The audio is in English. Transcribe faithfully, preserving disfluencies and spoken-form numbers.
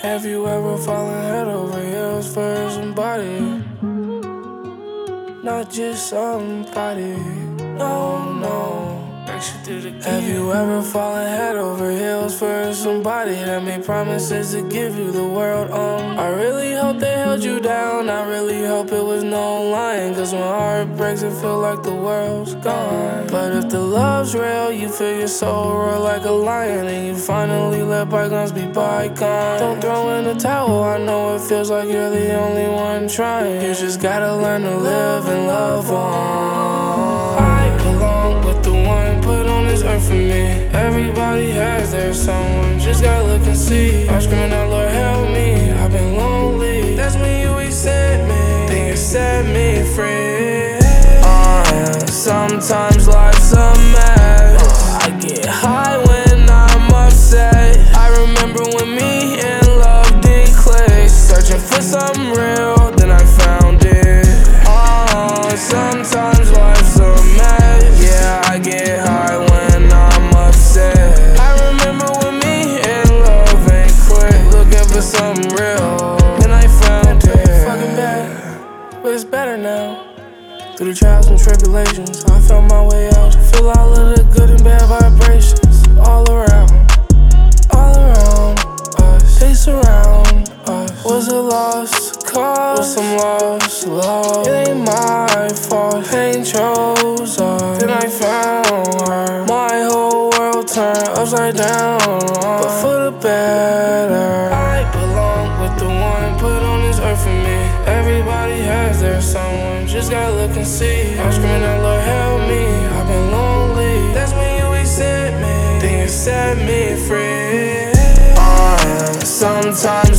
Have you ever fallen head over heels for somebody? Not just somebody, no, no. Have you ever fallen head over heels for somebody that made promises to give you the world? Um, I really hope they held you down. I really hope it was no lying, cause when heart breaks it feel like the world's gone. But if the love's real, you feel your soul roar like a lion, and you finally let bygones be bygones. Don't throw in the towel, I know it feels like you're the only one trying. You just gotta learn to live and love on. I belong with the one put on this earth for me. Everybody has their someone, just gotta look and see. I'm screaming out, Lord help me, I've been lonely. That's when you accept me, then you set me free. Uh, yeah. Sometimes life's a mess. I get high when I'm upset. I remember when me and love didn't click. Searching for something real, then I found it. Oh, sometimes life's a mess. Yeah, I get high when I'm upset. I remember when me and love ain't quit. Looking for something real, then I found it. Fucking bad, but it's better now. Through the trials and tribulations, I found my way out. Feel all of the good and bad vibrations all around, all around us. They surround us. Was a lost cause, was some lost love. It ain't my fault, pain chose us. Then I found her. My whole world turned upside down, but for the better. I belong with the one put on this earth for me. Everybody has their someone, just gotta look and see. I'm screaming out, Lord help me, I've been lonely. That's when you accept me, then you set me free. Uh, sometimes